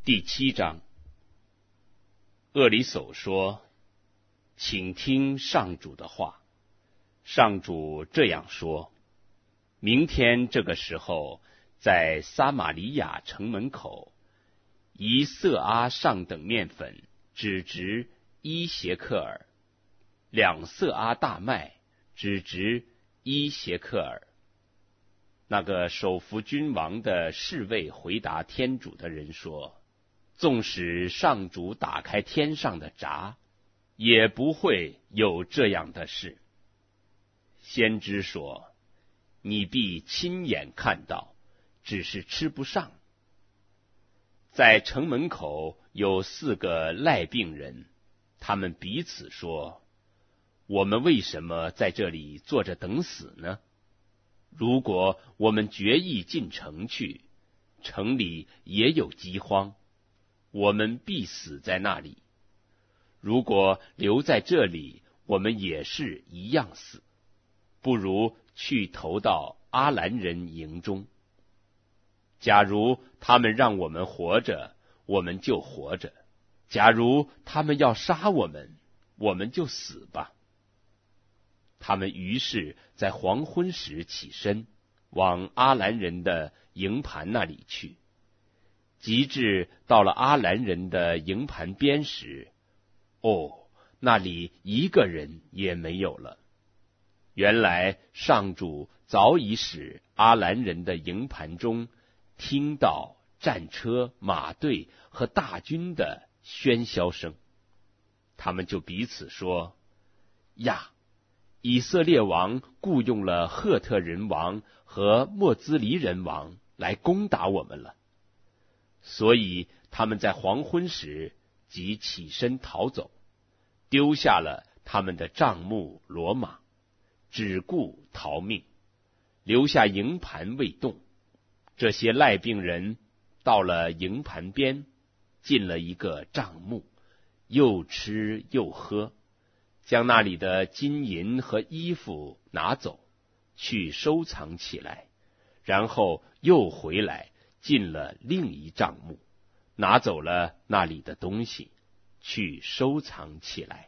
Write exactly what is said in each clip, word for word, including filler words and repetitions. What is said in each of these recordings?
第七章，厄里叟说：请听上主的话。上主这样说：明天这个时候，在撒玛黎雅城门口，一色阿上等面粉只值一谢克尔，两色阿大麦只值一谢克尔。那个手扶君王的侍卫回答天主的人说：纵使上主打开天上的闸，也不会有这样的事。先知说：你必亲眼看到，只是吃不上。在城门口有四个赖病人，他们彼此说：我们为什么在这里坐着等死呢？如果我们决意进城去，城里也有饥荒，我们必死在那里。如果留在这里，我们也是一样死，不如去投到阿兰人营中。假如他们让我们活着，我们就活着；假如他们要杀我们，我们就死吧。他们于是在黄昏时起身，往阿兰人的营盘那里去。及至到了阿兰人的营盘边时，哦，那里一个人也没有了。原来上主早已使阿兰人的营盘中听到战车、马队和大军的喧嚣声，他们就彼此说：呀，以色列王雇用了赫特人王和莫兹黎人王来攻打我们了。所以他们在黄昏时即起身逃走，丢下了他们的帐幕骡马，只顾逃命，留下营盘未动。这些赖病人到了营盘边，进了一个帐幕，又吃又喝，将那里的金银和衣服拿走，去收藏起来，然后又回来进了另一帐幕，拿走了那里的东西，去收藏起来。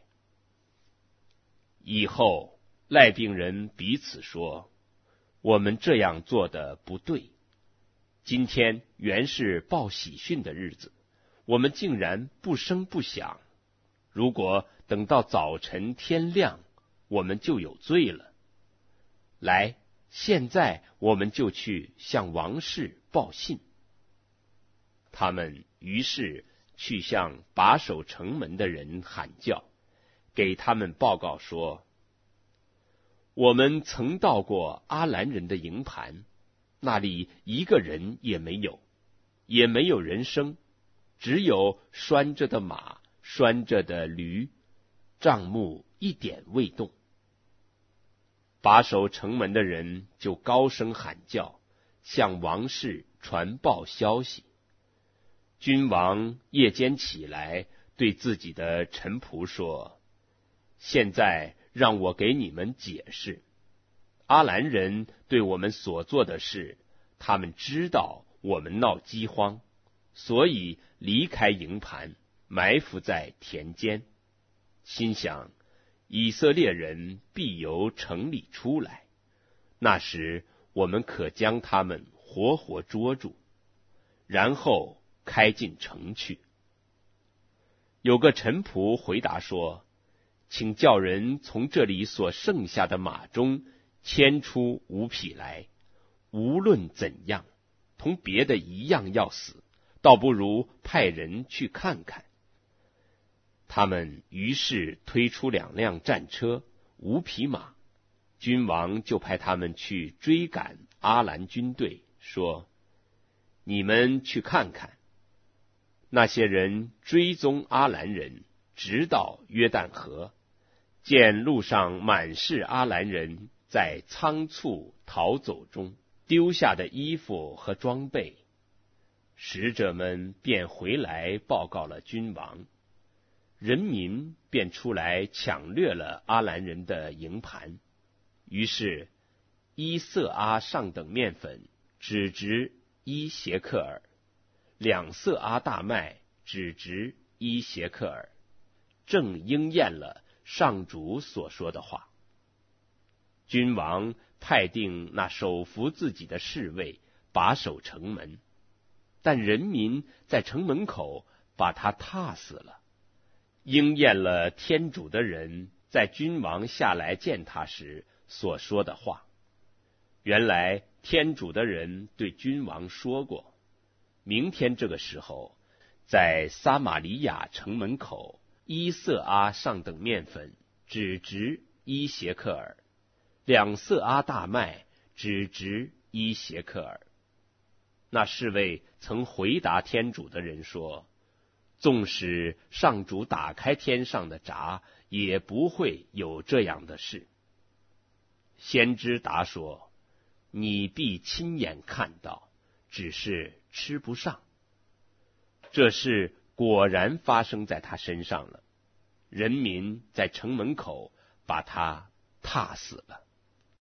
以后赖病人彼此说：我们这样做的不对。今天原是报喜讯的日子，我们竟然不声不响。如果等到早晨天亮，我们就有罪了。来，现在我们就去向王室报信。他们于是去向把守城门的人喊叫，给他们报告说：我们曾到过阿兰人的营盘，那里一个人也没有，也没有人声，只有拴着的马，拴着的驴，帐幕一点未动。把守城门的人就高声喊叫，向王室传报消息。君王夜间起来，对自己的臣仆说：现在让我给你们解释，阿兰人对我们所做的事，他们知道我们闹饥荒，所以离开营盘，埋伏在田间，心想以色列人必由城里出来，那时我们可将他们活活捉住，然后开进城去。有个臣仆回答说：请叫人从这里所剩下的马中牵出五匹来，无论怎样，同别的一样要死，倒不如派人去看看。他们于是推出两辆战车，五匹马，君王就派他们去追赶阿兰军队，说：你们去看看。那些人追踪阿兰人，直到约旦河，见路上满是阿兰人在仓促逃走中丢下的衣服和装备，使者们便回来报告了君王，人民便出来抢掠了阿兰人的营盘。于是一色阿上等面粉只值一谢克尔， 两色阿大麦只值一谢克尔，正应验了上主所说的话。君王派定那手扶自己的侍卫把守城门，但人民在城门口把他踏死了，应验了天主的人在君王下来见他时所说的话。原来天主的人对君王说过，明天这个时候，在撒玛利亚城门口伊色阿上等面粉只值一谢克尔，两色阿大麦只值一谢克尔。那侍卫曾回答天主的人说，纵使上主打开天上的闸，也不会有这样的事。先知答说，你必亲眼看到，只是吃不上。这事果然发生在他身上了，人民在城门口把他踏死了。